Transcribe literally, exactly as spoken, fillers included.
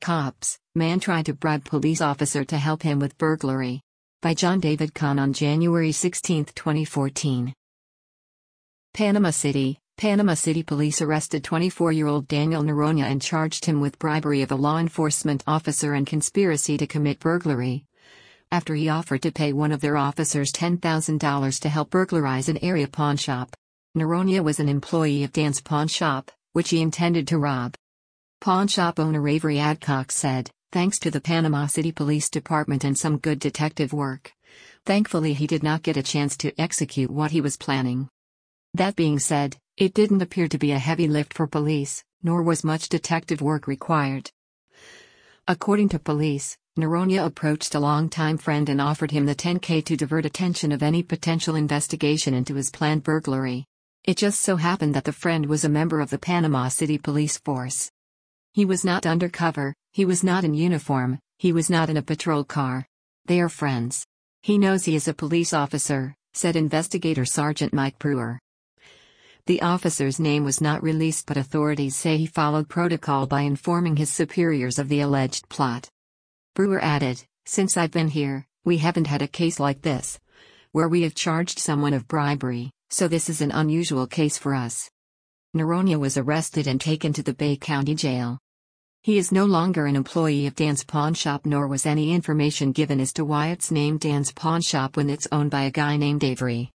Cops, man tried to bribe police officer to help him with burglary. By John David Kahn on January sixteenth, twenty fourteen. Panama City, Panama City police arrested twenty-four-year-old Daniel Noronha and charged him with bribery of a law enforcement officer and conspiracy to commit burglary, after he offered to pay one of their officers ten thousand dollars to help burglarize an area pawn shop. Noronha was an employee of Dan's pawn shop, which he intended to rob. Pawn shop owner Avery Adcock said, "Thanks to the Panama City Police Department and some good detective work. Thankfully he did not get a chance to execute what he was planning." That being said, it didn't appear to be a heavy lift for police, nor was much detective work required. According to police, Noronha approached a longtime friend and offered him the ten K to divert attention of any potential investigation into his planned burglary. It just so happened that the friend was a member of the Panama City Police Force. He was not undercover, he was not in uniform, he was not in a patrol car. They are friends. He knows he is a police officer, said investigator Sergeant Mike Brewer. The officer's name was not released, but authorities say he followed protocol by informing his superiors of the alleged plot. Brewer added, "Since I've been here, we haven't had a case like this, where we have charged someone of bribery, so this is an unusual case for us." Noronha was arrested and taken to the Bay County Jail. He is no longer an employee of Dan's pawn shop, nor was any information given as to why it's named Dan's pawn shop when it's owned by a guy named Avery.